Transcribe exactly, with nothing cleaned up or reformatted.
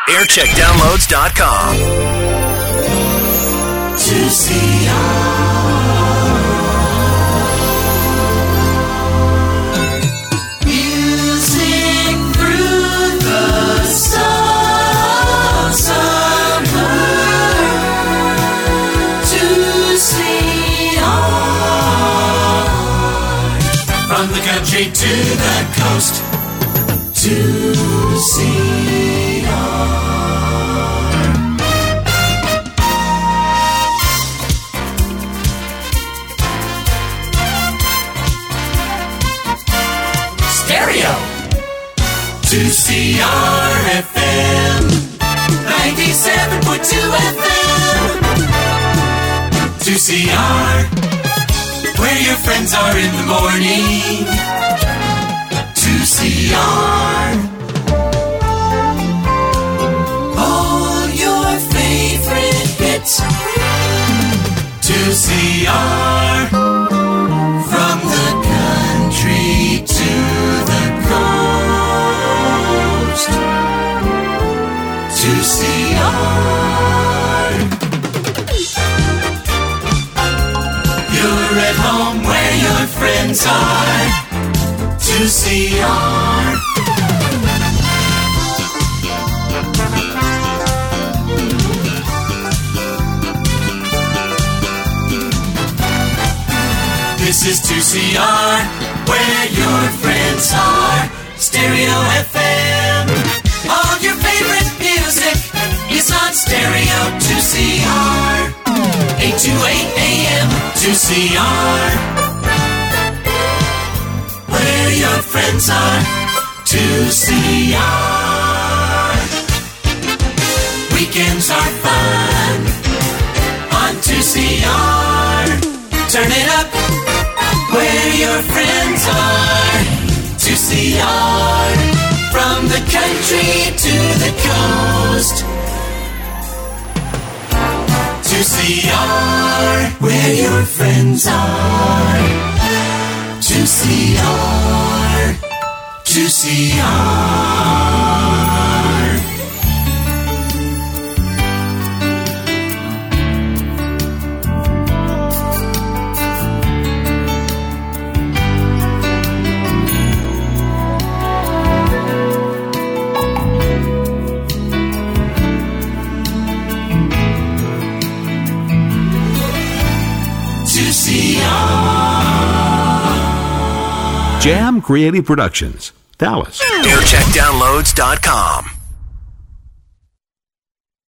aircheck downloads dot com. two C R Music through the summer, two C R From the country to the coast, two C R two C R F M ninety-seven point two F M two C R Where your friends are in the morning, two C R All your favorite hits, two C R From the country to the coast, two C R You're at home where your friends are, two C R This is two C R, where your friends are, Stereo F M. All your favorite music is on Stereo two C R. eight to eight A M, two C R. Where your friends are, two C R. Weekends are fun on two C R. Turn it up where your friends are, two C R From the country to the coast, two C R Where your friends are, two C R two C R Jam Creative Productions, Dallas. aircheck downloads dot com.